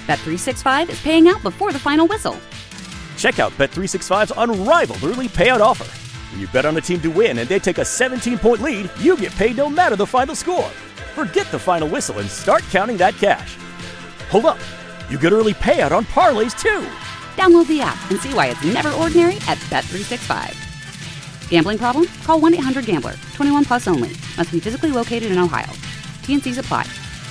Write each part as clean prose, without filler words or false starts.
Bet365 is paying out before the final whistle. Check out Bet365's unrivaled early payout offer. When you bet on a team to win and they take a 17-point lead, you get paid no matter the final score. Forget the final whistle and start counting that cash. Hold up. You get early payout on parlays, too. Download the app and see why it's never ordinary at Bet365. Gambling problem? Call 1-800-GAMBLER. 21 plus only. Must be physically located in Ohio. T&Cs apply.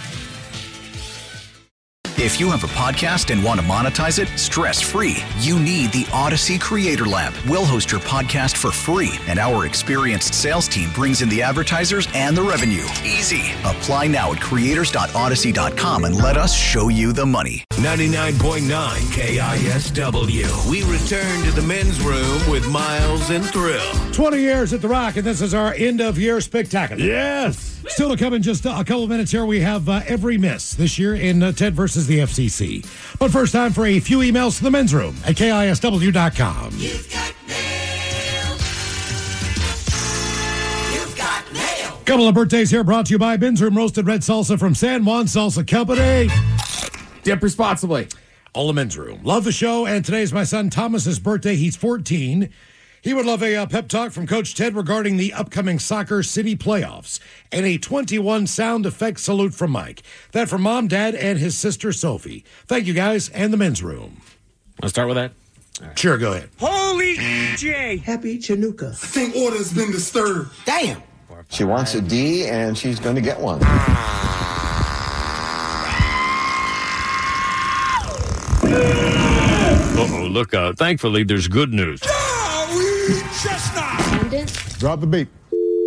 If you have a podcast and want to monetize it stress-free, you need the Odyssey Creator Lab. We'll host your podcast for free, and our experienced sales team brings in the advertisers and the revenue. Easy. Apply now at creators.odyssey.com and let us show you the money. 99.9 KISW. We return to the men's room with Miles and Thrill. 20 years at The Rock, and this is our end-of-year spectacular. Yes. Still to come in just a couple of minutes here, we have every miss this year in Ted versus the FCC. But first, time for a few emails to the men's room at KISW.com. You've got mail. You've got mail. Couple of birthdays here brought to you by Men's Room Roasted Red Salsa from San Juan Salsa Company. Dip responsibly. All the men's room. Love the show, and today's my son Thomas's birthday. He's 14. He would love a pep talk from Coach Ted regarding the upcoming Soccer City playoffs and a 21 sound effect salute from Mike. That from Mom, Dad, and his sister Sophie. Thank you, guys, and the men's room. Let's start with that. Right. Sure, go ahead. Holy J. Happy Chinooka. I think order has been disturbed. Damn. She wants a D, and she's going to get one. Uh-oh, look out. Thankfully, there's good news. Chestnut. Drop the beat.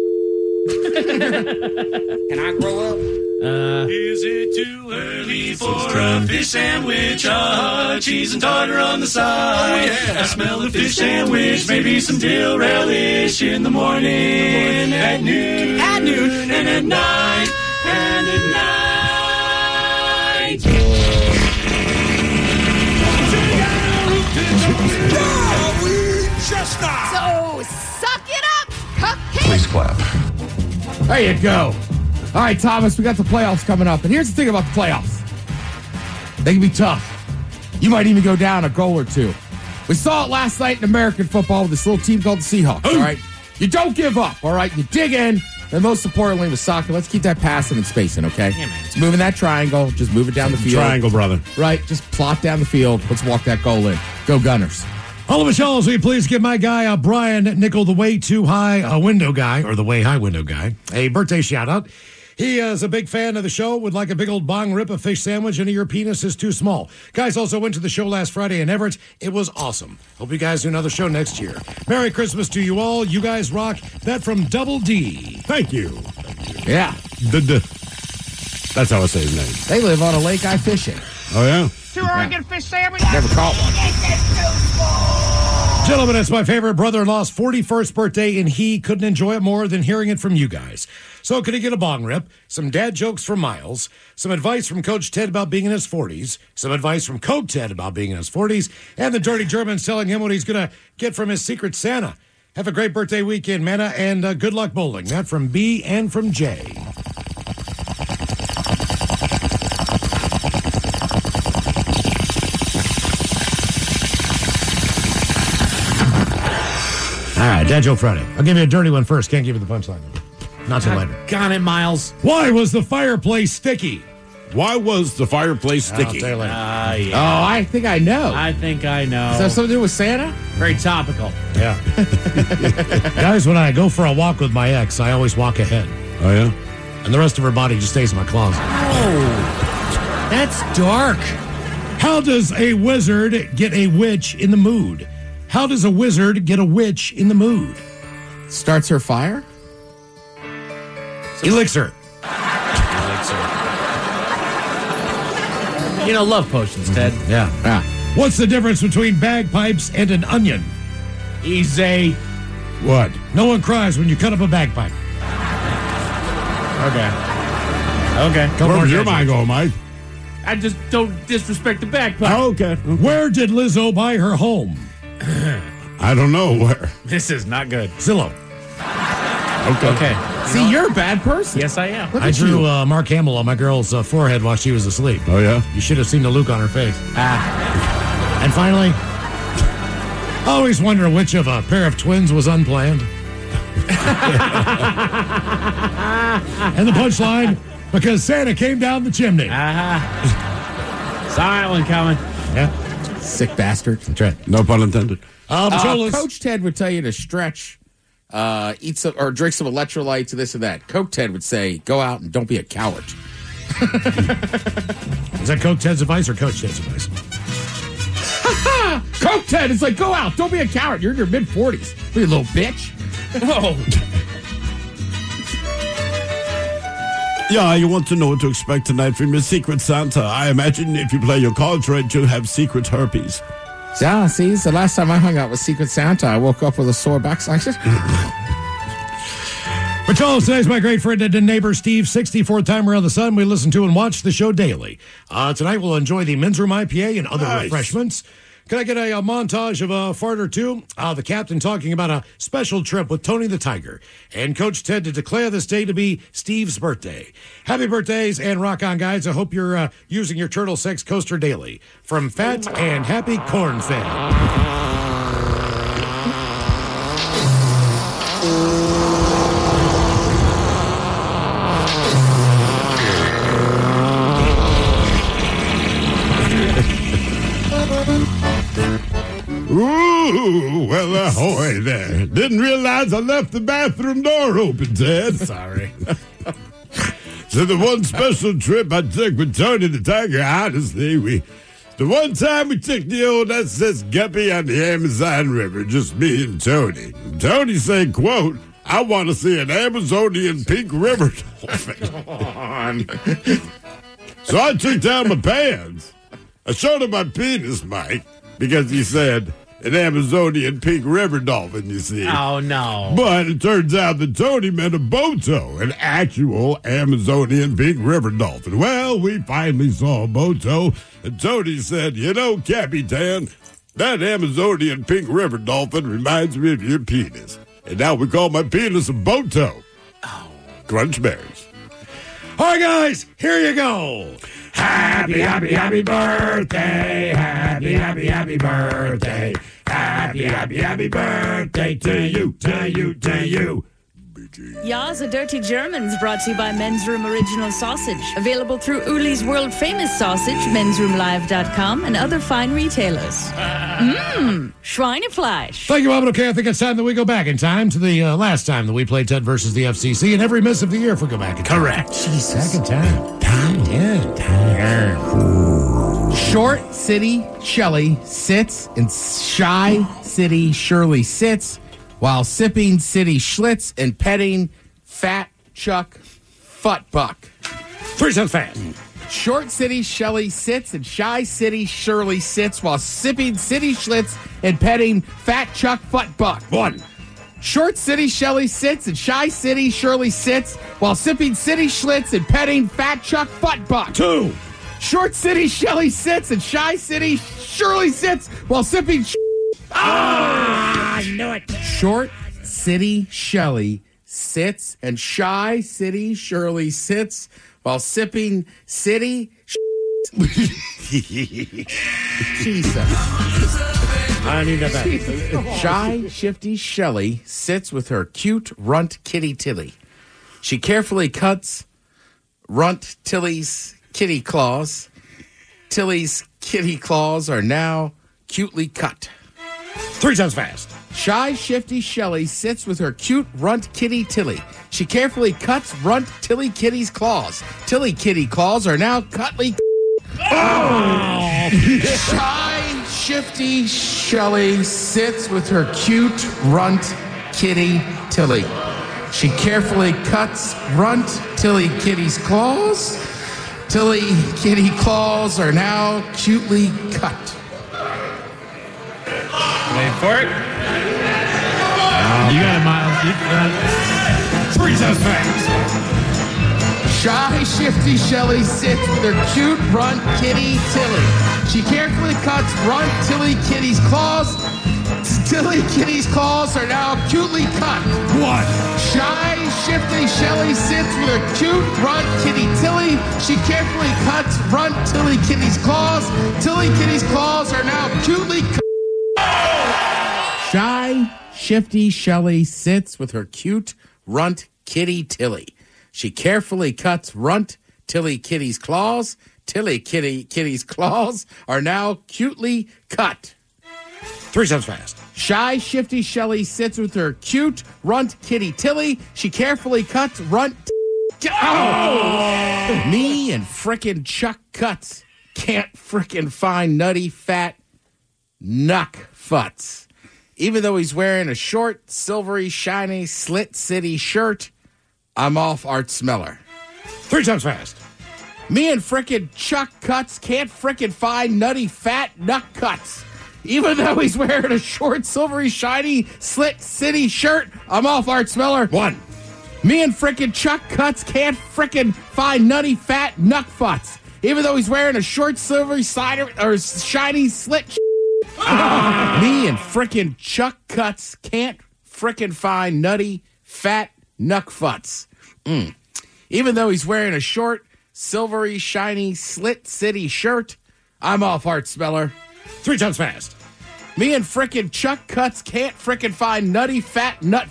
Can I grow up? Is it too early for a fish sandwich? Cheese and tartar on the side. Oh, yeah. I smell a fish sandwich, maybe some dill relish in the morning, at noon, and at night, and at night. Chestnut. So, suck it up, cupcake. Please clap. There you go. All right, Thomas, we got the playoffs coming up. And here's the thing about the playoffs. They can be tough. You might even go down a goal or two. We saw it last night in American football with this little team called the Seahawks, all right? You don't give up, all right? You dig in. And most importantly with soccer, let's keep that passing and spacing, okay? Yeah, man. Just moving that triangle. Just move it down the field. Triangle, brother. Right. Just plot down the field. Let's walk that goal in. Go Gunners. All of Michelle's, will you please give my guy, Brian Nickel, the way too high window guy, or the way high window guy, a birthday shout out. He is a big fan of the show, would like a big old bong rip, a fish sandwich, and your penis is too small. Guys also went to the show last Friday in Everett. It was awesome. Hope you guys do another show next year. Merry Christmas to you all. You guys rock. That from Double D. Thank you. Yeah. That's how I say his name. They live on a lake I fish in. Oh, yeah? 2 Oregon fish sandwich. Never caught one. Gentlemen, it's my favorite brother-in-law's 41st birthday, and he couldn't enjoy it more than hearing it from you guys. So could he get a bong rip, some dad jokes from Miles, some advice from Coach Ted about being in his 40s, some advice from Coach Ted about being in his 40s, and the dirty Germans telling him what he's going to get from his secret Santa. Have a great birthday weekend, Manna, and good luck bowling. That from B and from J. All right, Dad Joke Friday. I'll give you a dirty one first. Can't give you the punchline. Not till later. Got it, Miles. Why was the fireplace sticky? Why was the fireplace sticky? I'll tell you later. Yeah. Oh, I think I know. I think I know. Does that have something to do with Santa? Very topical. Yeah. Guys, when I go for a walk with my ex, I always walk ahead. Oh, yeah? And the rest of her body just stays in my closet. Oh, that's dark. How does a wizard get a witch in the mood? How does a wizard get a witch in the mood? Starts her fire? Elixir. You know, love potions, Ted. Yeah. What's the difference between bagpipes and an onion? Easy. What? No one cries when you cut up a bagpipe. Okay. Where's your mind going, Mike? I just don't disrespect the bagpipe. Oh, okay. Where did Lizzo buy her home? I don't know where. This is not good. Zillow. Okay. See, you're a bad person. Yes, I am. Look I at drew you. Mark Hamill on my girl's forehead while she was asleep. Oh, yeah? You should have seen the look on her face. And finally, I always wonder which of a pair of twins was unplanned. And the punchline, because Santa came down the chimney. Saw that one coming. Yeah. Sick bastard. That's right. No pun intended. Coach Ted would tell you to stretch, eat some or drink some electrolytes, this and that. Coach Ted would say, go out and don't be a coward. Is that Coach Ted's advice or Coach Ted's advice? Coach Ted, it's like, go out, don't be a coward. You're in your mid-40s. You little bitch. Oh. Yeah, you want to know what to expect tonight from your Secret Santa. I imagine if you play your cards right, you'll have secret herpes. Yeah, see, it's the last time I hung out with Secret Santa, I woke up with a sore backside. Rich Hollis today's my great friend and neighbor Steve, 64th time around the sun. We listen to and watch the show daily. Tonight we'll enjoy the Men's Room IPA and other refreshments. Can I get a montage of a fart or two? The captain talking about a special trip with Tony the Tiger and Coach Ted to declare this day to be Steve's birthday. Happy birthdays and rock on, guys. I hope you're using your Turtle Sex Coaster daily. From Fat and Happy Corn Fed. Ooh, well, ahoy there. Didn't realize I left the bathroom door open, Ted. Sorry. So the one special trip I took with Tony the Tiger, honestly, the one time we took the old SS Guppy on the Amazon River, just me and Tony. Tony said, quote, I want to see an Amazonian pink river dolphin. So I took down my pants. I showed him my penis, Mike, because he said an Amazonian pink river dolphin, you see. Oh, no. But it turns out that Tony meant a Boto, an actual Amazonian pink river dolphin. Well, we finally saw a Boto, and Tony said, you know, Capitan, that Amazonian pink river dolphin reminds me of your penis. And now we call my penis a Boto. Oh. Crunch berries. All right, guys, here you go. Happy, happy, happy birthday. Happy, happy, happy birthday. Happy, happy, happy birthday to you, to you, to you. Ya's a Dirty Germans brought to you by Men's Room Original Sausage. Available through Uli's world famous sausage, mensroomlive.com, and other fine retailers. Schweinefleisch. Thank you, Bob. Okay, I think it's time that we go back in time to the last time that we played Ted versus the FCC, and every miss of the year if we go back in time. Correct. Jesus. Back in time. Short City Shelley sits and Shy City Shirley sits while sipping City Schlitz and petting Fat Chuck Futbuck. 3 cents fast. Short City Shelley sits and Shy City Shirley sits while sipping City Schlitz and petting Fat Chuck Futbuck. 1. Short City Shelley sits and Shy City Shirley sits while sipping City Schlitz and petting Fat Chuck Futbuck. 2. Short City Shelley sits and Shy City Shirley sits while sipping. I knew it. Short City Shelley sits and Shy City Shirley sits while sipping City. Jesus. I need that back. Shy Shifty Shelley sits with her cute runt kitty Tilly. She carefully cuts runt Tilly's kitty claws. Tilly's kitty claws are now cutely cut. 3 cents fast. Shy Shifty Shelley sits with her cute runt kitty Tilly. She carefully cuts runt Tilly Kitty's claws. Tilly Kitty claws are now cutly. Oh! Shy Shifty Shelley sits with her cute runt kitty Tilly. She carefully cuts runt Tilly Kitty's claws. Tilly Kitty claws are now cutely cut. Wait for it. You got it, Miles. You got it. 3 cents fast. Shy Shifty Shelley sits with her cute runt kitty Tilly. She carefully cuts runt Tilly Kitty's claws. Tilly Kitty's claws are now cutely cut. 1. Shy, shifty Shelly sits with her cute runt kitty Tilly. She carefully cuts runt Tilly Kitty's claws. Tilly Kitty's claws are now cutely cut. Shy, shifty Shelly sits with her cute runt kitty Tilly. She carefully cuts runt Tilly Kitty's claws. Tilly Kitty's claws are now cutely cut. 3 times fast. Shy, shifty Shelly sits with her cute runt kitty Tilly. She carefully cuts runt. Me and frickin' Chuck Cuts can't frickin' find nutty fat Nuck Futz. Even though he's wearing a short, silvery, shiny, Slit City shirt, I'm off Art Smeller. 3 times fast. Me and frickin' Chuck Cuts can't frickin' find nutty fat Nuck Cuts. Even though he's wearing a short, silvery, shiny, Slit City shirt, I'm off Art Smeller. 1. Me and frickin' Chuck Cuts can't frickin' find nutty fat Nuck Futz. Even though he's wearing a short, silvery, cider or shiny, slit. Me and frickin' Chuck Cuts can't frickin' find nutty fat Nuck Futz. Even though he's wearing a short, silvery, shiny, Slit City shirt, I'm off Art Smeller. 3 times fast. Me and frickin' Chuck Cuts can't frickin' find nutty fat nut.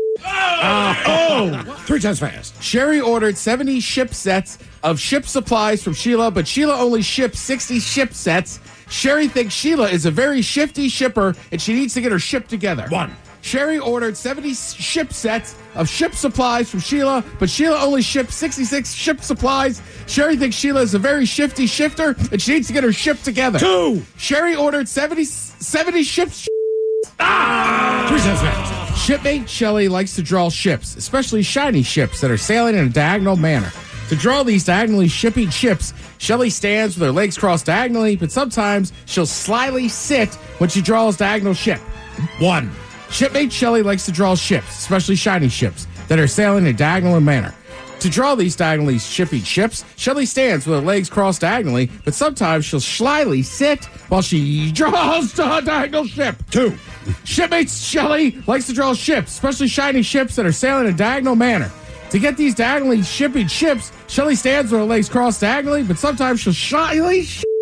3 times fast. Sherry ordered 70 ship sets of ship supplies from Sheila, but Sheila only shipped 60 ship sets. Sherry thinks Sheila is a very shifty shipper, and she needs to get her ship together. 1. Sherry ordered 70 ship sets of ship supplies from Sheila, but Sheila only shipped 66 ship supplies. Sherry thinks Sheila is a very shifty shifter, and she needs to get her ship together. 2. Sherry ordered 70 ships. 3 times fast. Shipmate Shelley likes to draw ships, especially shiny ships that are sailing in a diagonal manner. To draw these diagonally shipping ships, Shelley stands with her legs crossed diagonally, but sometimes she'll slyly sit when she draws diagonal ship. 1. Shipmate Shelley likes to draw ships, especially shiny ships, that are sailing in a diagonal manner. To draw these diagonally shipping ships, Shelley stands with her legs crossed diagonally, but sometimes she'll slyly sit while she draws the diagonal ship. 2. Shipmate Shelley likes to draw ships, especially shiny ships that are sailing in a diagonal manner. To get these diagonally shipping ships, Shelley stands with her legs crossed diagonally, but sometimes she'll shyly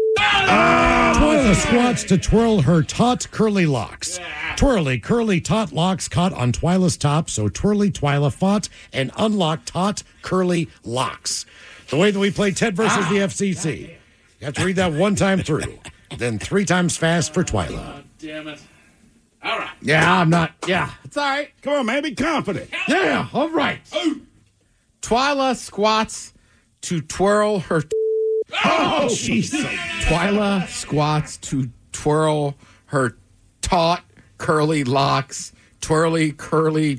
Twyla squats to twirl her taut, curly locks. Twirly, curly, taut locks caught on Twyla's top, so twirly Twyla fought and unlocked taut, curly locks. The way that we play Ted versus the FCC. You have to read that 1 time through, then 3 times fast for Twyla. Damn it. All right. Yeah, I'm not. Yeah, it's all right. Come on, man, be confident. Yeah, all right. Twyla squats to twirl her. Oh, jeez. Twyla squats to twirl her taut, curly locks. Twirly, curly,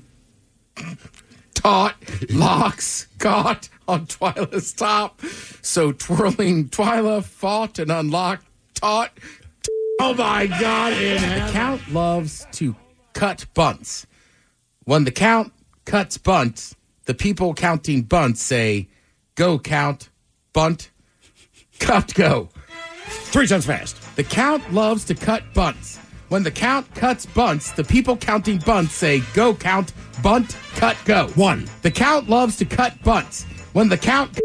taut locks caught on Twyla's top. So twirling Twyla fought and unlocked taut. Oh, my God. The Count loves to cut bunts. When the Count cuts bunts, the people counting bunts say, "Go, Count, bunt, cut, go." 3 times fast. The Count loves to cut bunts. When the Count cuts bunts, the people counting bunts say, "Go, Count, bunt, cut, go." 1. The Count loves to cut bunts. When the Count...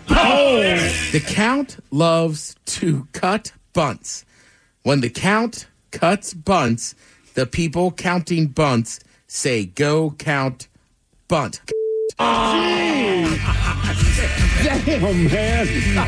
The Count loves to cut bunts. When the Count cuts bunts, the people counting bunts say, "Go, Count, bunt." Oh, man.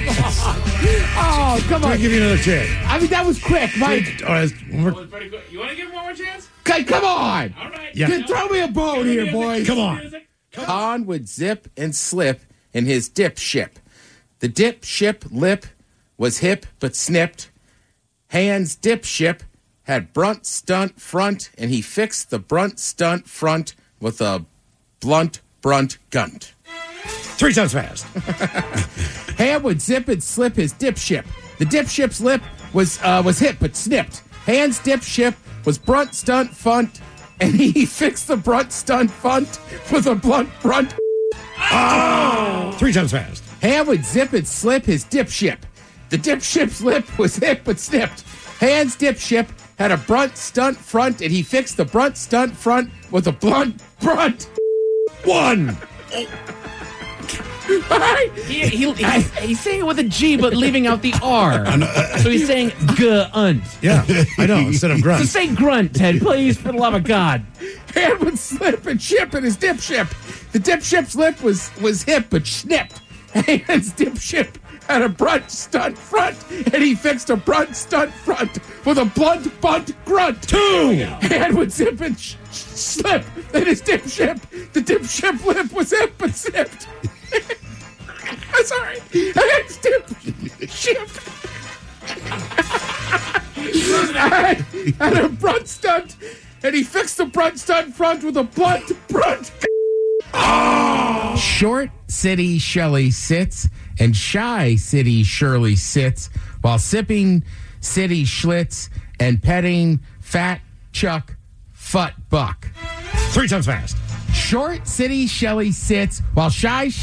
Oh, come on. I'll give you another chance. I mean, that was quick, Mike. That was pretty good. You want to give him one more chance? Okay, come on. All right. Yeah. Throw me a bone here, boys. Come on. Con would zip and slip in his dip ship. The dip ship lip was hip but snipped. Hand's dip ship had brunt stunt front, and he fixed the brunt stunt front with a blunt brunt gunt. 3 times fast. Hand would zip and slip his dip ship. The dip ship's lip was hip but snipped. Hand's dip ship was brunt stunt front, and he fixed the brunt stunt front with a blunt brunt. Oh! 3 times fast. Hand would zip and slip his dip ship. The dip ship's lip was hip but snipped. Hand's dip ship had a brunt stunt front, and he fixed the brunt stunt front with a blunt brunt. One. He's saying it with a G, but leaving out the R. So he's saying gunt. Yeah, I know, instead of grunt. So say grunt, Ted, please, for the love of God. Hand would slip and ship in his dip ship. The dip ship's lip was hip but snipped. Hand's dip ship had a brunt stunt front, and he fixed a brunt stunt front with a blunt bunt grunt. 2. Hand would zip and slip in his dip ship. The dip ship lip was hip but snipped. I'm sorry. Hand's dip ship had a brunt stunt, and he fixed the brunt stunt front with a blunt brunt. Oh! Short City Shelley sits and Shy City Shirley sits while sipping City Schlitz and petting Fat Chuck Fut Buck. 3 times fast. Short City Shelley sits while Short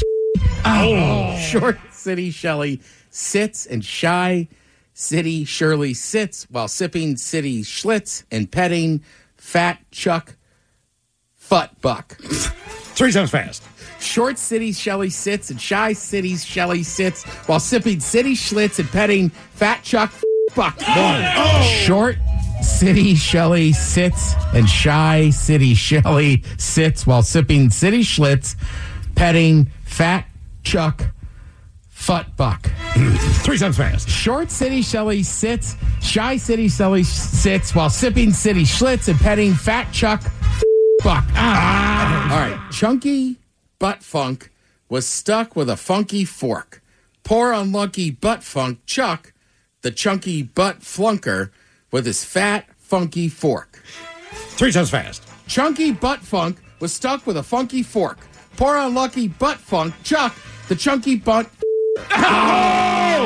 City Shelley sits and Shy City Shirley sits while sipping City Schlitz and petting Fat Chuck Fut Buck. 3 times fast. Short City Shelley sits and Shy City Shelley sits while sipping City Schlitz and petting Fat Chuck Buck. Short City Shelley sits and Shy City Shelley sits while sipping City Schlitz, petting Fat Chuck Fut Buck. 3 times fast. Short City Shelley sits, Shy City Shelley sits while sipping City Schlitz and petting Fat Chuck Buck. All right. Chunky Butt Funk was stuck with a funky fork. Poor unlucky Butt Funk Chuck, the chunky butt flunker, with his fat, funky fork. 3 times fast. Chunky Butt Funk was stuck with a funky fork. Poor unlucky Butt Funk Chuck, the chunky butt. Oh!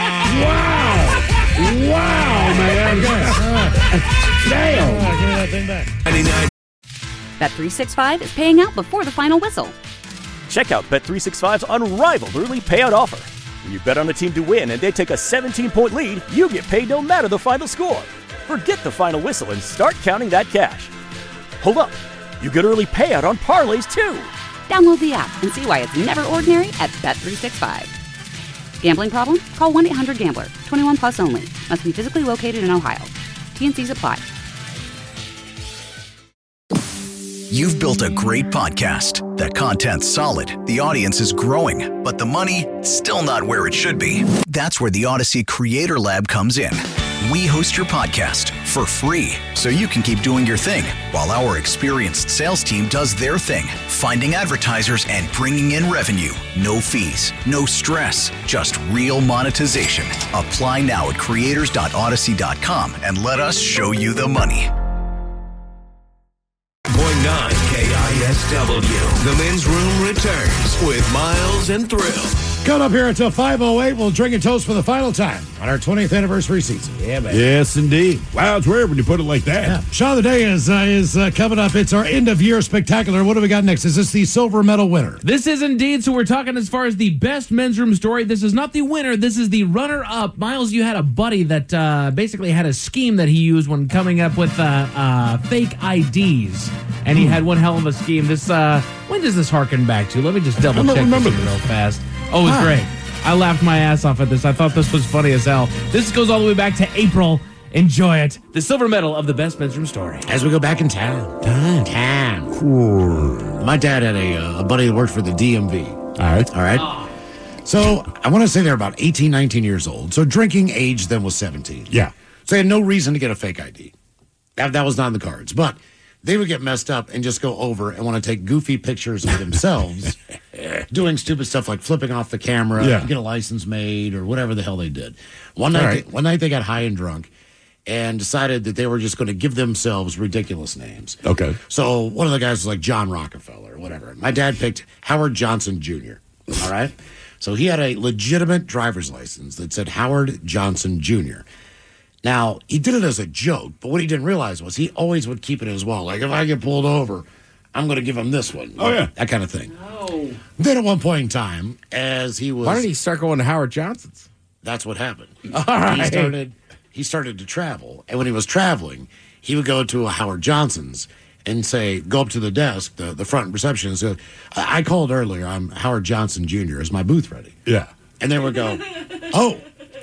Wow, man. Damn. Give me that thing back. 99. Bet365 is paying out before the final whistle. Check out Bet365's unrivaled early payout offer. When you bet on a team to win and they take a 17-point lead, you get paid no matter the final score. Forget the final whistle and start counting that cash. Hold up. You get early payout on parlays, too. Download the app and see why it's never ordinary at Bet365. Gambling problem? Call 1-800-GAMBLER. 21 plus only. Must be physically located in Ohio. T&Cs apply. You've built a great podcast. The content's solid, the audience is growing, but the money, still not where it should be. That's where the Odyssey Creator Lab comes in. We host your podcast for free, so you can keep doing your thing, while our experienced sales team does their thing, finding advertisers and bringing in revenue. No fees, no stress, just real monetization. Apply now at creators.odyssey.com and let us show you the money. 0.9 KISW. The men's room returns with Miles and Thrill. Coming up here until 5:08, we'll drink and toast for the final time on our 20th anniversary season. Yeah, man. Yes, indeed. Wow, it's weird when you put it like that. Yeah. Shot of the day is coming up. It's our end-of-year spectacular. What do we got next? Is this the silver medal winner? This is indeed. So we're talking as far as the best men's room story. This is not the winner. This is the runner-up. Miles, you had a buddy that basically had a scheme that he used when coming up with fake IDs. And he had one hell of a scheme. This when does this harken back to? Let me just double check this real fast. Oh, it was great. I laughed my ass off at this. I thought this was funny as hell. This goes all the way back to April. Enjoy it. The silver medal of the best men's room story. As we go back in town. My dad had a buddy that worked for the DMV. All right. Oh. So I want to say they're about 18, 19 years old. So drinking age then was 17. Yeah. So they had no reason to get a fake ID. That was not in the cards. But they would get messed up and just go over and want to take goofy pictures of themselves doing stupid stuff like flipping off the camera, get a license made, or whatever the hell they did. One night they got high and drunk and decided that they were just going to give themselves ridiculous names. Okay. So one of the guys was like John Rockefeller or whatever. My dad picked Howard Johnson Jr. All right? So he had a legitimate driver's license that said Howard Johnson Jr. Now, he did it as a joke, but what he didn't realize was he always would keep it as well. Like, if I get pulled over, I'm going to give him this one. Oh, yeah. That kind of thing. No. Then at one point in time, as he was... Why did he start going to Howard Johnson's? That's what happened. All right. He started he started to travel. And when he was traveling, he would go to a Howard Johnson's and go up to the desk, the front receptionist, and say, I called earlier. I'm Howard Johnson Jr. Is my booth ready? Yeah. And they would go, oh.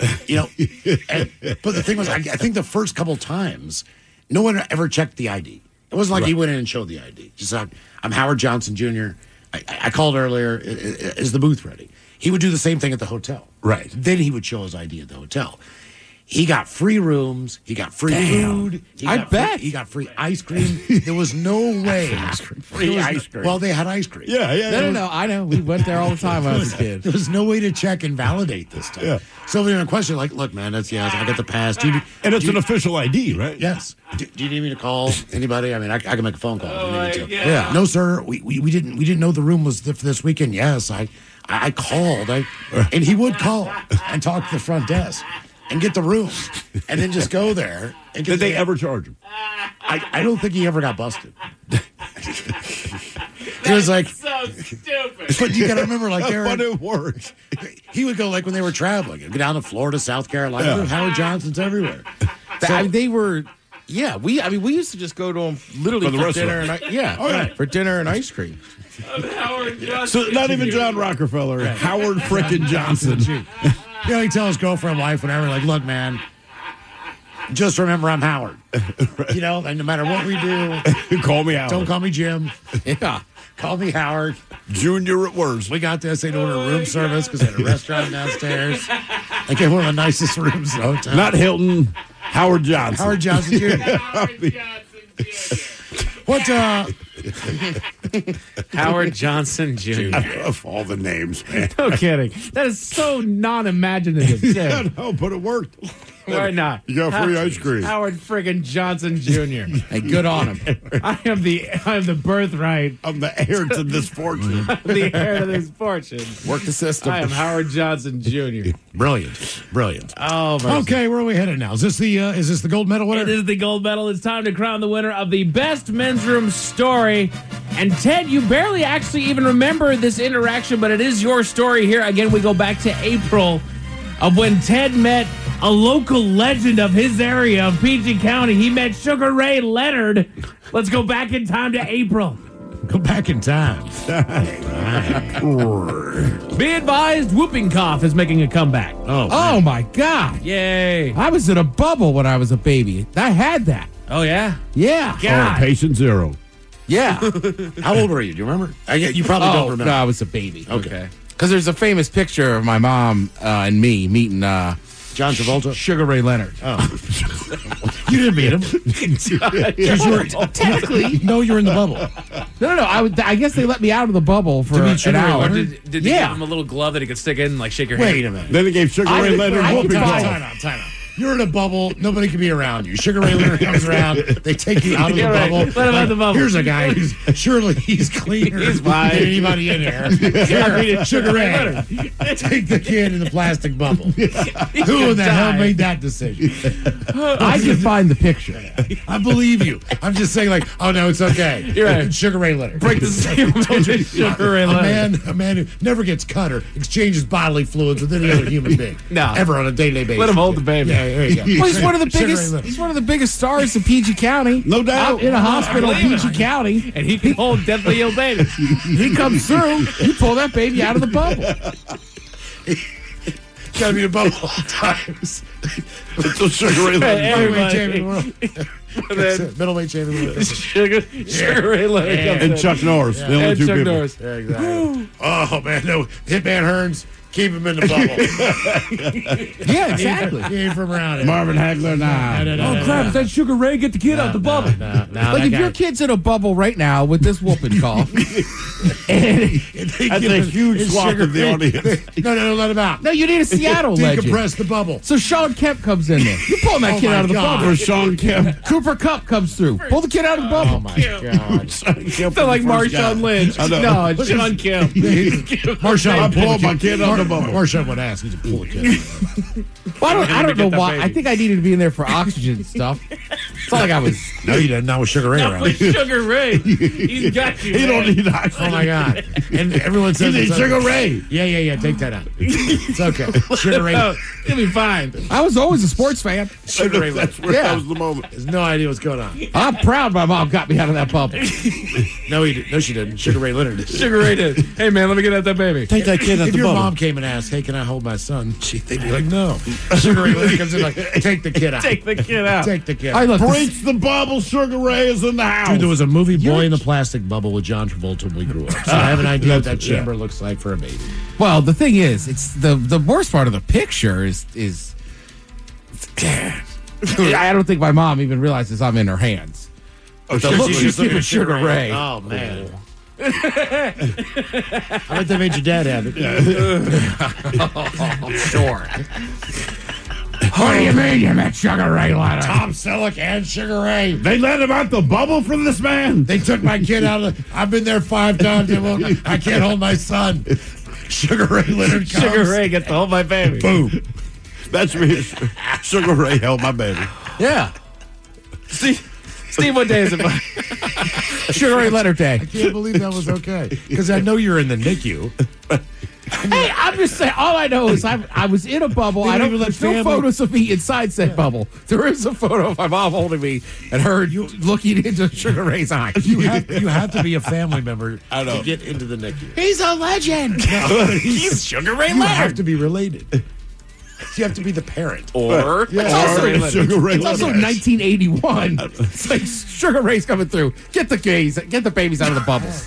But the thing was, I think the first couple times, no one ever checked the ID. It wasn't like he went in and showed the ID. Just like, I'm Howard Johnson Jr. I called earlier. Is the booth ready? He would do the same thing at the hotel. Right. Then he would show his ID at the hotel. He got free rooms. He got free food. I bet. He got free ice cream. There was no way. Free ice cream. Well, they had ice cream. Yeah. No. I know. We went there all the time when I was a kid. There was no way to check and validate this stuff. Yeah. So we had a question like, look, man, I got the pass. And it's an official ID, right? Yes. Do you need me to call anybody? I mean, I can make a phone call. If you need me to. Yeah. No, sir. We didn't know the room was for this weekend. Yes, I called. And he would call and talk to the front desk and get the room, and then just go there. And Did they ever charge him? I don't think he ever got busted. It was like so stupid. But you got to remember, like, but it worked. He would go like when they were traveling, go down to Florida, South Carolina. Yeah. Howard Johnson's everywhere. They were. Yeah, we used to just go to them literally For the for dinner and for dinner and ice cream. Howard Johnson. So not even John Rockefeller, Howard frickin' Johnson. You know, he tell his girlfriend, wife, whenever, like, look, man, just remember I'm Howard. You know, and no matter what we do, call me Howard. Don't call me Jim. Yeah. Call me Howard. Junior at worst. We got this. They ordered a room service because they had a restaurant downstairs. They get one of the nicest rooms in the hotel. Not Hilton. Howard Johnson. Howard Johnson Jr. Howard Johnson Jr. What, Howard Johnson Jr. Of all the names, man. No kidding. That is so non-imaginative. Yeah, no, but it worked. Why not? You got free ice cream. Howard friggin' Johnson Jr. Hey, good on him. I am the birthright. I'm the heir to this fortune. The heir to this fortune. Work the system. I am Howard Johnson Jr. Brilliant. Oh, mercy. Okay, where are we headed now? Is this the gold medal winner? It is the gold medal. It's time to crown the winner of the best men's room story. And Ted, you barely actually even remember this interaction, but it is your story here. Again, we go back to April of when Ted met a local legend of his area of PG County. He met Sugar Ray Leonard. Let's go back in time to April. Go back in time. Be advised, whooping cough is making a comeback. Oh my God. Yay. I was in a bubble when I was a baby. I had that. Oh, yeah? Yeah. God. Patient zero. Yeah. How old were you? Do you remember? You probably don't remember. No, I was a baby. Okay. Because there's a famous picture of my mom and me meeting John Travolta? Sugar Ray Leonard. Oh. You didn't meet him. Technically. No, you're in the bubble. No. I guess they let me out of the bubble for meet an Sugar Ray hour. Leonard? Did they give him a little glove that he could stick in and, like, shake your hand? Wait a minute. Then they gave Sugar Ray Leonard whooping cough. Time out. You're in a bubble. Nobody can be around you. Sugar Ray Leonard comes around. They take you out of the bubble. Let him out of the bubble. Here's a guy who's surely he's cleaner He's fine. than anybody in here. Here, Sugar Ray, take the kid in the plastic bubble. Who in the hell made that decision? I can find the picture. I believe you. I'm just saying, like, oh no, it's okay. You're right. It's Sugar Ray Leonard. Break the seal. Sugar Ray Leonard. A man who never gets cut or exchanges bodily fluids with any other human being. No. Ever on a day-to-day basis. Let him hold the baby. Yeah, there you go. Well, he's one of the Sugar Ray biggest. Leonard. He's one of the biggest stars of PG County. No doubt. Out in a hospital in PG County, And he can hold deathly ill babies. he comes through. You pull that baby out of the bubble. Gotta be in a bubble all times. Until Sugar Ray Leonard. Middleweight champion of the world. Middleweight champion of the world. Sugar Ray Leonard. comes And in. Chuck Norris. The only And two Chuck people. Norris. Yeah, exactly. Oh man, no. Hitman Hearns, keep him in the bubble. Yeah, exactly. He ain't from around here. Marvin Hagler, nah. Oh crap! Is that Sugar Ray? Get the kid out the bubble. No, Like if your kid's in a bubble right now with this whooping cough, That's a huge swath of the audience. No, let him out. no, you need a Seattle legend. Decompress the bubble. So Sean Kemp comes in there. You pulling that Oh kid my out of the God. bubble. For Sean Kemp. Cooper Kupp comes through. Pull the kid out of the bubble. Oh my God. Sound like Marshawn Lynch. I know. No, it's Sean Kemp. Marshawn I would pull pulled the my kid out of the bubble. Marshawn would ask you to pull a kid. Well, I don't know get that why. baby. I think I needed to be in there for oxygen and stuff. It's not like I was. No, you didn't. Not with Sugar Ray Not around. with Sugar Ray. He's got you. He don't man. need oxygen. Oh my God! And everyone says He it's needs Sugar okay. Ray. Yeah. Take that out. It's okay. Sugar Ray. No, he'll be fine. I was always a sports fan. Sugar Ray. That's where Yeah. that was the moment. Has no idea what's going on. I'm proud my mom got me out of that bubble. No, he did. No, she didn't. Sugar Ray Leonard did. Sugar Ray did. Hey, man, let me get out that baby. Take that kid out If the your bubble. mom came and asked, "Hey, can I hold my son?" They'd be like, "No." Sugar Ray Leonard comes in like, "Take the kid out. Take the kid out. Take the kid I out." look. Breach the bubble. Sugar Ray is in the house. Dude, there was a movie, Boy in the Plastic Bubble, with John Travolta when we grew up. So I have an idea what that chamber looks like for a baby. Well, the thing is, it's the worst part of the picture is. I don't think my mom even realizes I'm in her hands. Oh, The look she's giving Sugar Ray. Oh, man. I bet they made your dad have it. Sure. What do you mean you met Sugar Ray Leonard? Tom Selleck and Sugar Ray. They let him out the bubble from this man. They took my kid out of the... I've been there 5 times. I can't hold my son. Sugar Ray Leonard comes. Sugar Ray gets to hold my baby. Boom. That's me. Sugar Ray held my baby. Yeah. Steve, what day is it? Sugar Ray Leonard Day. I can't believe that was okay. Because I know you're in the NICU. Hey, I'm just saying. All I know is I was in a bubble. They I don't don't. even let There's no family- photos of me inside said bubble. There is a photo of my mom holding me and her looking into Sugar Ray's eyes. You have to be a family member I know. to get into the NICU. He's a legend. He's Sugar Ray You have Leonard. to be related. You have to be the parent. Or It's also, Sugar Ray it's also Leonard. 1981. It's like Sugar Ray's coming through. Get the babies out of the bubbles.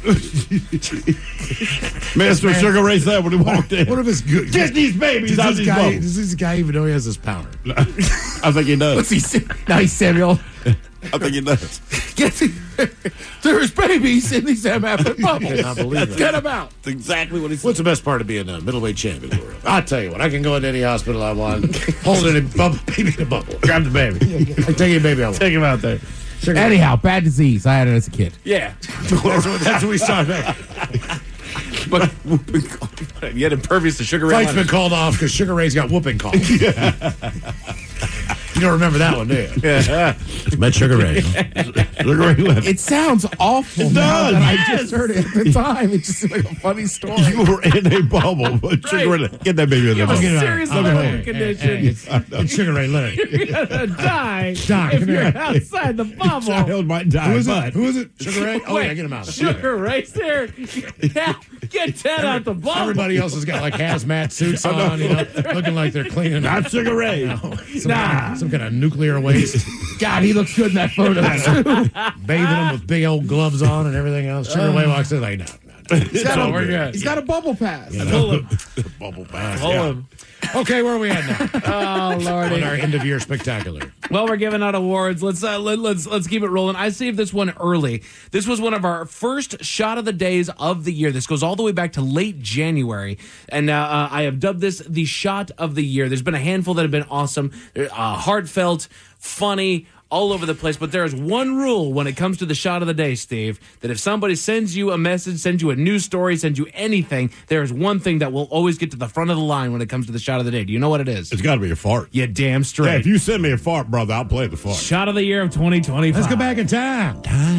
Master Sugar Ray said when he walked in. What if it's good? Get these babies out of these bubbles. Does this guy even know he has this power? I think he does. What's he? Nice, Samuel. I think he does. There's babies in these MF bubbles. I cannot believe it. Get them out. That's exactly what he said. What's the best part of being a middleweight champion in the world? I'll tell you what. I can go into any hospital I want, hold it in baby in a bubble. Grab the baby. I take your baby out. Take him out there. Anyhow, bad disease. I had it as a kid. Yeah. That's what we started. But you had impervious to Sugar Ray Flight's been Leonard. called off because Sugar Ray's got whooping cough. You don't remember that one, do you? Yeah. Met Sugar Ray. Sugar Ray Leonard. It sounds awful now does, that I yes. just heard it at the time. It just seemed like a funny story. You were in a bubble. But Sugar Ray Leonard. Get that baby in the You have a bubble. serious Oh, medical hey, condition. It's Sugar Ray Leonard. You're gonna die Doc, if come you're here. outside the bubble. Child might die. Who is but it? Who is it? Sugar Ray? Oh, Wait, yeah, get him out. Sugar Ray's there. Yeah, get Ted out the bubble. Everybody else has got like hazmat suits on, looking like they're cleaning. Not Sugar Ray. Some kind of nuclear waste. God, he looks good in that photo. Bathing them with big old gloves on and everything else. Sugar Ray walks in like, no. We're good. He's got a bubble pass. Pull him. Bubble bath. Pull him. Okay, where are we at now? Oh Lordy. On our end of year spectacular. Well, we're giving out awards. Let's keep it rolling. I saved this one early. This was one of our first shot of the days of the year. This goes all the way back to late January, and I have dubbed this the shot of the year. There's been a handful that have been awesome, heartfelt, funny, all over the place. But there is one rule when it comes to the shot of the day, Steve, that if somebody sends you a message, sends you a news story, sends you anything, there is one thing that will always get to the front of the line when it comes to the shot of the day. Do you know what it is? It's got to be a fart. You damn straight. Yeah, if you send me a fart, brother, I'll play the fart. Shot of the year of 2025. Let's go back in time.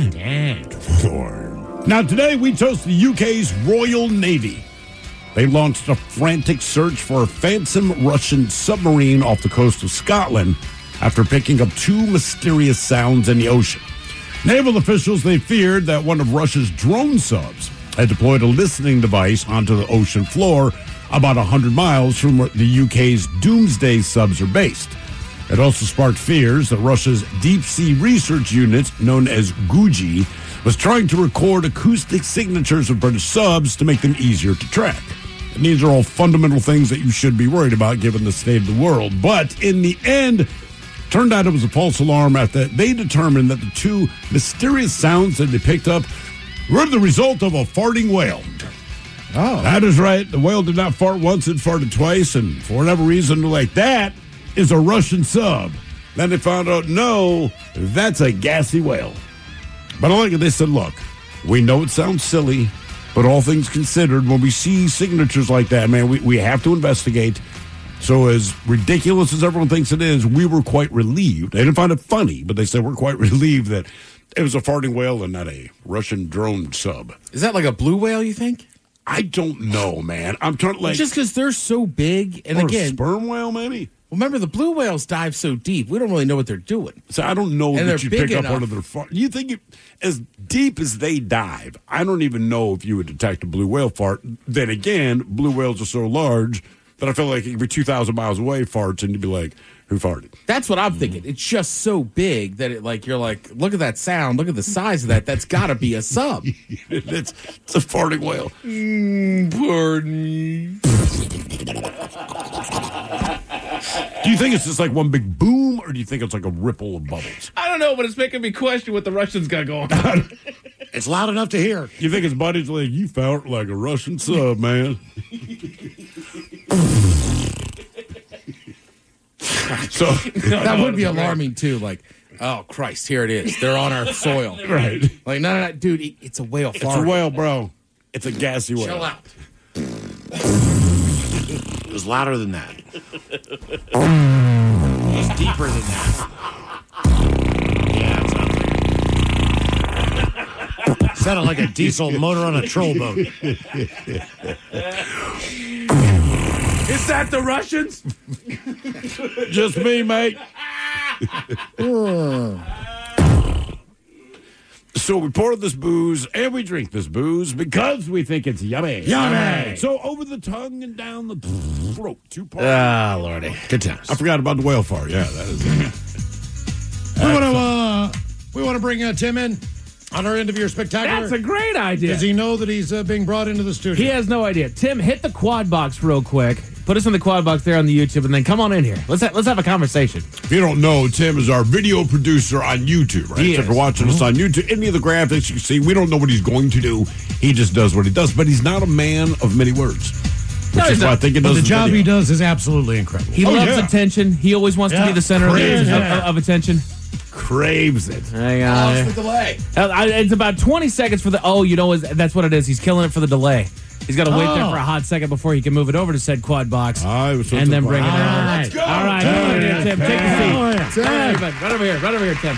Now, today we toast the UK's Royal Navy. They launched a frantic search for a phantom Russian submarine off the coast of Scotland after picking up 2 mysterious sounds in the ocean. Naval officials, they feared that one of Russia's drone subs had deployed a listening device onto the ocean floor about 100 miles from where the UK's Doomsday subs are based. It also sparked fears that Russia's deep-sea research unit, known as GUJI, was trying to record acoustic signatures of British subs to make them easier to track. And these are all fundamental things that you should be worried about given the state of the world. But in the end, turned out it was a false alarm after they determined that the 2 mysterious sounds that they picked up were the result of a farting whale. Oh. That is right. The whale did not fart once, it farted twice, and for whatever reason, they're like, that is a Russian sub. Then they found out, no, that's a gassy whale. But I like it. They said, look, we know it sounds silly, but all things considered, when we see signatures like that, man, we have to investigate. So as ridiculous as everyone thinks it is, we were quite relieved. They didn't find it funny, but they said we're quite relieved that it was a farting whale and not a Russian drone sub. Is that like a blue whale, you think? I don't know, man. I'm trying to like... Just because they're so big, and or again... a sperm whale, maybe? Well, remember, the blue whales dive so deep, we don't really know what they're doing. So I don't know and that you big pick enough. up one of their fart. You think as deep as they dive, I don't even know if you would detect a blue whale fart. Then again, blue whales are so large that I feel like it could be 2,000 miles away farts, and you'd be like, who farted? That's what I'm thinking. It's just so big that you're like, look at that sound, look at the size of that. That's got to be a sub. It's a farting whale. Pardon me. Do you think it's just like one big boom, or do you think it's like a ripple of bubbles? I don't know, but it's making me question what the Russians got going on. It's loud enough to hear. You think his buddy's like, you felt like a Russian sub, man. So that would be alarming too. Like, oh Christ, here it is. They're on our soil, right? Like, no, dude, it's a whale. It's a whale, bro. It's a gassy whale. Chill out. It was louder than that. It's deeper than that. Yeah, it's up there. Sounded like a diesel motor on a troll boat. Is that the Russians? Just me, mate. So we pour this booze and we drink this booze because we think it's yummy. Yummy. So over the tongue and down the throat. 2 parts. Ah, Lordy. Good times. I forgot about the whale fart. Yeah, that is it. We want to bring Tim in on our end of year spectacular. That's a great idea. Does he know that he's being brought into the studio? He has no idea. Tim, hit the quad box real quick. Put us in the quad box there on the YouTube, and then come on in here. Let's have a conversation. If you don't know, Tim is our video producer on YouTube, right? He So is. if you're watching us on YouTube, any of the graphics you can see, we don't know what he's going to do. He just does what he does, but he's not a man of many words. Which is why I think it But does the job video. he does is absolutely incredible. He loves attention. He always wants to be the center of attention. Craves it. Hang on. What's the delay? It's about 20 seconds for the... Oh, you know, that's what it is. He's killing it for the delay. He's got to wait there for a hot second before he can move it over to said quad box and then bring it in. Let's go. All right, come on here, Tim. Take a seat. Tim. Right over here, Tim.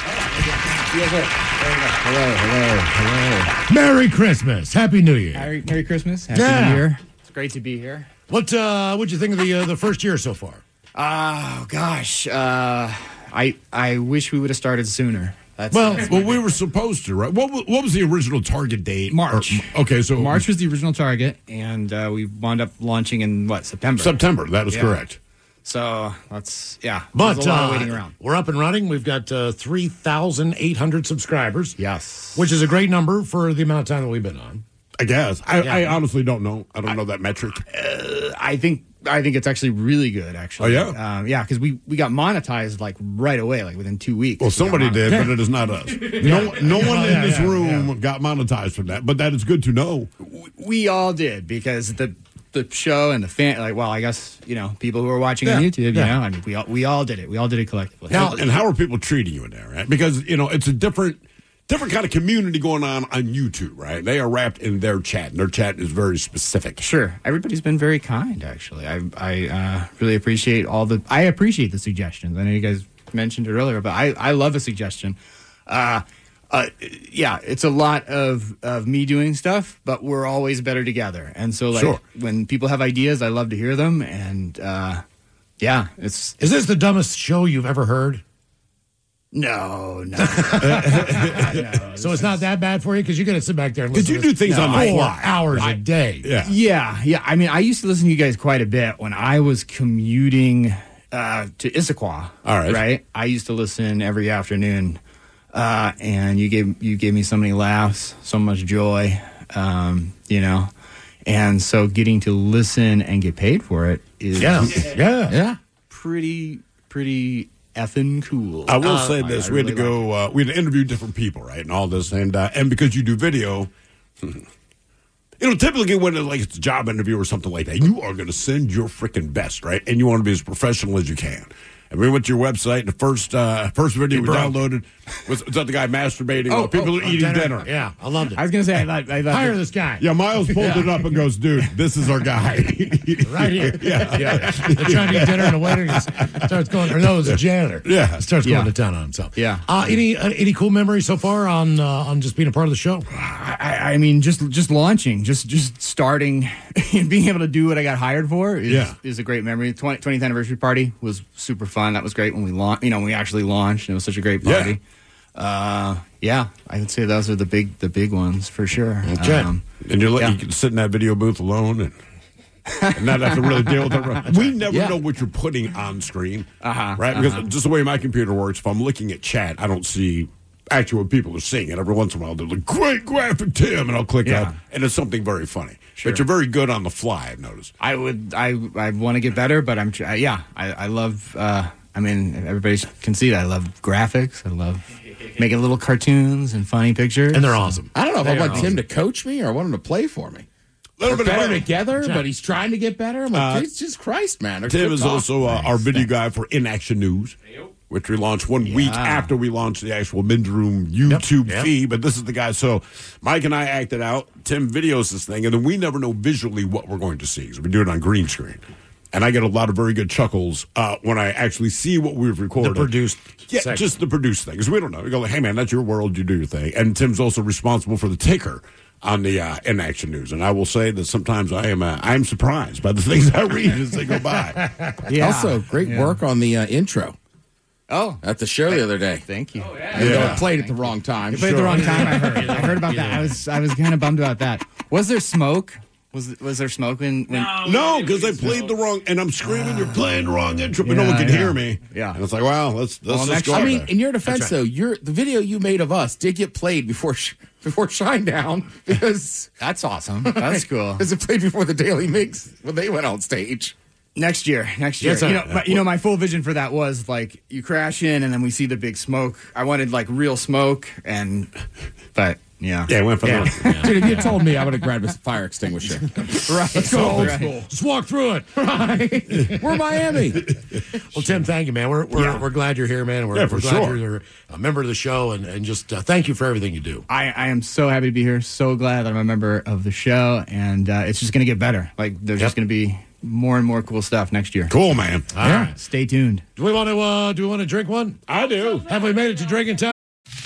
Hello. Merry Christmas. Happy New Year. Merry Christmas. Happy New Year. It's great to be here. What'd you think of the first year so far? Oh, gosh. I wish we would have started sooner. Well, we were supposed to, right? What was the original target date? March. Okay, so March was the original target, and we wound up launching in, September? September, that is correct. So, that's, But there's a lot of waiting around. we're up and running. We've got 3,800 subscribers. Yes. Which is a great number for the amount of time that we've been on. I guess. I honestly don't know. I don't know that metric. I think it's actually really good, actually. Oh, yeah? Yeah, because we got monetized, right away, within 2 weeks. Well, somebody did, but it is not us. No one in this room got monetized from that, but that is good to know. We all did, because the show and the fan, I guess, people who are watching on YouTube, we all did it. We all did it collectively. Now, and how are people treating you in there, right? Because, it's a different kind of community going on YouTube, right? They are wrapped in their chat, and their chat is very specific. Sure. Everybody's been very kind, actually. I really appreciate I appreciate the suggestions. I know you guys mentioned it earlier, but I love a suggestion. It's a lot of me doing stuff, but we're always better together. And so, when people have ideas, I love to hear them. And, Is this the dumbest show you've ever heard? No. So it's not that bad for you? Because you got to sit back there and listen you do things on the 4 fly. hours a day. Yeah. I mean, I used to listen to you guys quite a bit when I was commuting to Issaquah. All right. Right? I used to listen every afternoon. And you gave me so many laughs, so much joy, And so getting to listen and get paid for it is pretty effing cool. I will say this: we had to go. We had to interview different people, right, and all this, and because you do video, typically when it's a job interview or something like that, you are going to send your freaking best, right, and you want to be as professional as you can. And we went to your website, and the first video we downloaded was that the guy masturbating while people are eating dinner. Yeah, I loved it. I was going to say, I thought Hire this guy. Yeah, Miles pulled it up and goes, dude, this is our guy. Right here. Yeah. They're trying to eat dinner, and the waiter starts going, or no, it's a janitor. Yeah. Starts going to town on himself. Yeah. Any cool memories so far on just being a part of the show? I mean, just launching, just starting, and being able to do what I got hired for is a great memory. 20th anniversary party was super fun. That was great when we launched. We actually launched, and it was such a great party. I would say those are the big ones for sure. Okay. And you can sit in that video booth alone and not have to really deal with it. We never know what you're putting on screen, right? Because just the way my computer works, if I'm looking at chat, I don't see actually what people are seeing. And every once in a while, they're like, great graphic, Tim, and I'll click out, and it's something very funny. Sure. But you're very good on the fly, I've noticed. I want to get better, but I love, everybody can see that. I love graphics. I love making little cartoons and funny pictures. And they're awesome. I don't know if I want Tim to coach me or I want him to play for me. We're better together, but he's trying to get better. I'm like, Jesus Christ, man. Tim is also our video guy for In Action News, which we launched 1 week after we launched the actual Men's Room YouTube feed. But this is the guy. So Mike and I acted out. Tim videos this thing, and then we never know visually what we're going to see. So we do it on green screen. And I get a lot of very good chuckles when I actually see what we've recorded. The produced section. Just the produced thing. Because we don't know. We go like, hey, man, that's your world. You do your thing. And Tim's also responsible for the ticker on the In Action News. And I will say that sometimes I'm surprised by the things I read as they go by. Also, great work on the intro. Oh, at the show the other day. Thank you. I played at the wrong time. You played at the wrong time. I heard about that. I was kind of bummed about that. Was there smoke? Was there smoke when No, because I played the wrong, and I'm screaming, you're playing the wrong intro, but no one can hear me. Yeah. And it's like, well, let's go. I mean, in your defense, though, the video you made of us did get played before Shinedown, because that's awesome. That's cool. Because it played before the Daily Mix when they went on stage. Next year. Yes, my full vision for that was like you crash in and then we see the big smoke. I wanted like real smoke, but yeah, it went for that. Dude, if you told me, I would have grabbed a fire extinguisher. Right, let's go old school. Just walk through it. Right, we're Miami. Well, Tim, thank you, man. We're glad you're here, man. And we're glad you're a member of the show, and just thank you for everything you do. I am so happy to be here. So glad that I'm a member of the show, and it's just going to get better. Like there's just going to be more and more cool stuff next year. Cool, man. All right. Stay tuned. Do we want to drink one? I do. Have we made it to drinking time?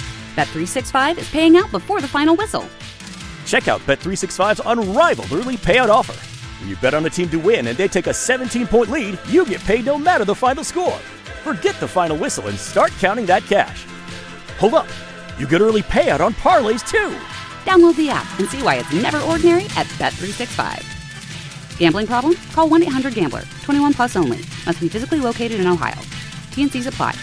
Bet365 is paying out before the final whistle. Check out Bet365's unrivaled early payout offer. When you bet on a team to win and they take a 17-point lead, you get paid no matter the final score. Forget the final whistle and start counting that cash. Hold up. You get early payout on parlays, too. Download the app and see why it's never ordinary at Bet365. Gambling problem? Call 1-800-GAMBLER. 21 plus only. Must be physically located in Ohio. T&Cs apply.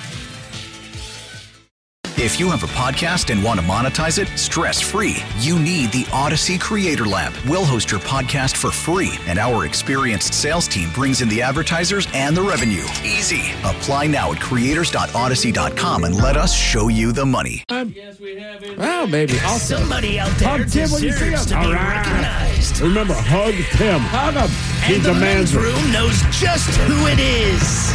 If you have a podcast and want to monetize it stress-free, you need the Odyssey Creator Lab. We'll host your podcast for free, and our experienced sales team brings in the advertisers and the revenue. Easy. Apply now at creators.odyssey.com and let us show you the money. Well, maybe. Also, somebody out there deserves to be recognized. Remember, hug Tim. Hug him. And the men's room knows just who it is.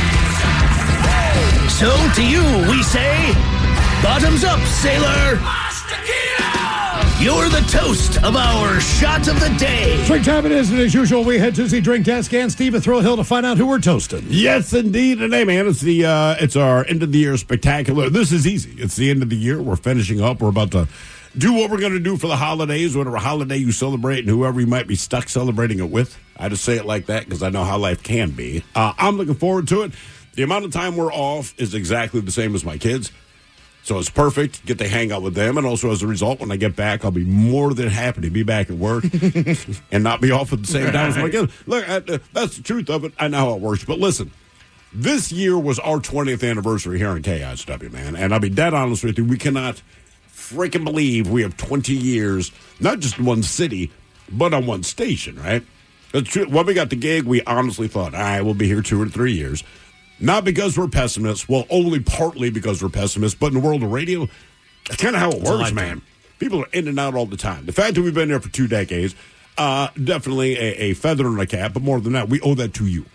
So to you, we say, bottoms up, sailor. You're the toast of our shot of the day. Drink time it is, and as usual, we head to the drink desk and Steve at Thrill Hill to find out who we're toasting. Yes, indeed. And hey, man, it's our end of the year spectacular. This is easy. It's the end of the year. We're finishing up. We're about to do what we're going to do for the holidays, whatever holiday you celebrate, and whoever you might be stuck celebrating it with. I just say it like that because I know how life can be. I'm looking forward to it. The amount of time we're off is exactly the same as my kids. So it's perfect. Get to hang out with them. And also, as a result, when I get back, I'll be more than happy to be back at work and not be off at the same time as my kids. Look, that's the truth of it. I know how it works. But listen, this year was our 20th anniversary here in KISW, man. And I'll be dead honest with you. We cannot freaking believe we have 20 years, not just in one city, but on one station, right? That's true. When we got the gig, we honestly thought, all right, we'll be here 2 or 3 years. Not because we're pessimists. Well, only partly because we're pessimists. But in the world of radio, that's kind of how it works, man. People are in and out all the time. The fact that we've been there for 2 decades, definitely a feather in the cap. But more than that, we owe that to you.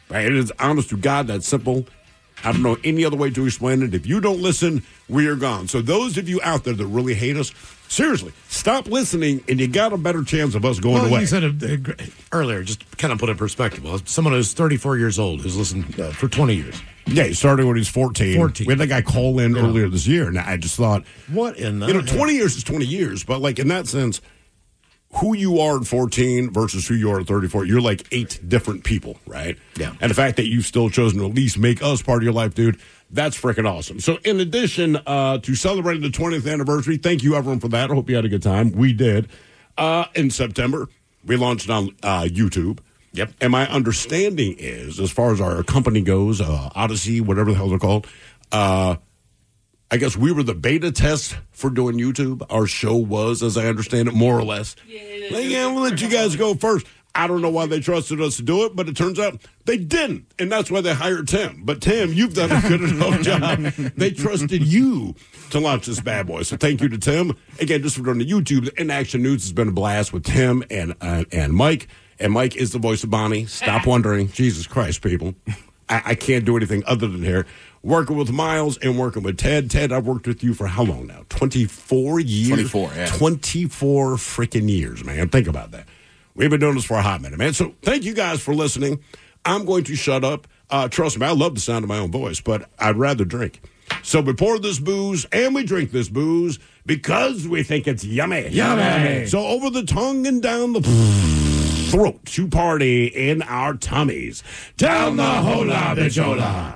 Right? It is honest to God that simple. I don't know any other way to explain it. If you don't listen, we are gone. So those of you out there that really hate us, seriously, stop listening, and you got a better chance of us going away. You said it earlier, just kind of put it in perspective. Someone who's 34 years old who's listened for 20 years. Yeah, he started when he was 14. We had that guy call in earlier this year, and I just thought, what in the 20 years is 20 years, but like in that sense, who you are at 14 versus who you are at 34, you're like 8 different people, right? Yeah. And the fact that you've still chosen to at least make us part of your life, dude, that's freaking awesome. So in addition to celebrating the 20th anniversary, thank you, everyone, for that. I hope you had a good time. We did. In September, we launched on YouTube. Yep. And my understanding is, as far as our company goes, Odyssey, whatever the hell they're called, I guess we were the beta test for doing YouTube. Our show was, as I understand it, more or less. Yeah, we'll let you guys go first. I don't know why they trusted us to do it, but it turns out they didn't. And that's why they hired Tim. But Tim, you've done a good enough job. They trusted you to launch this bad boy. So thank you to Tim. Again, just for going to YouTube, In Action News has been a blast with Tim and Mike. And Mike is the voice of Bonnie. Stop wondering. Jesus Christ, people. I can't do anything other than here. Working with Miles and working with Ted. Ted, I've worked with you for how long now? 24 years? 24, yeah. 24 freaking years, man. Think about that. We've been doing this for a hot minute, man. So thank you guys for listening. I'm going to shut up. Trust me, I love the sound of my own voice, but I'd rather drink. So we pour this booze and we drink this booze because we think it's yummy. Yummy. So over the tongue and down the throat to party in our tummies. Down the hola bichola.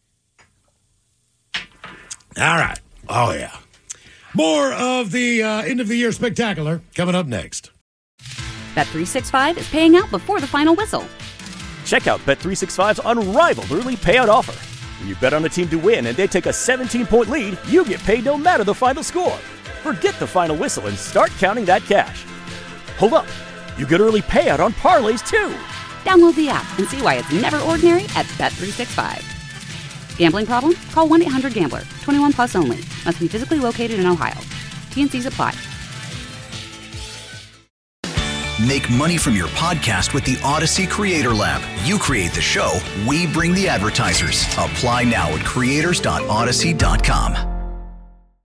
All right. Oh, yeah. More of the end of the year spectacular coming up next. Bet365 is paying out before the final whistle. Check out Bet365's unrivaled early payout offer. When you bet on a team to win and they take a 17-point lead, you get paid no matter the final score. Forget the final whistle and start counting that cash. Hold up. You get early payout on parlays, too. Download the app and see why it's never ordinary at Bet365. Gambling problem? Call 1-800-GAMBLER. 21 plus only. Must be physically located in Ohio. T&Cs apply. Make money from your podcast with the Odyssey Creator Lab. You create the show, we bring the advertisers. Apply now at creators.odyssey.com.